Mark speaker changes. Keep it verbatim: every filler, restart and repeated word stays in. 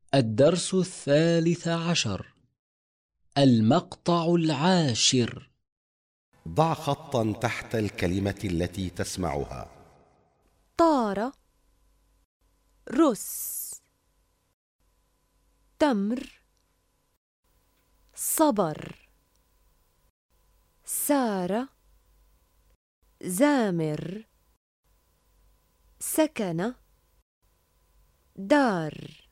Speaker 1: الدرس الثالث عشر. المقطع العاشر.
Speaker 2: ضع خطا تحت الكلمة التي تسمعها.
Speaker 3: طار، رس، تمر، صبر، سار، زامر، سكن، دار.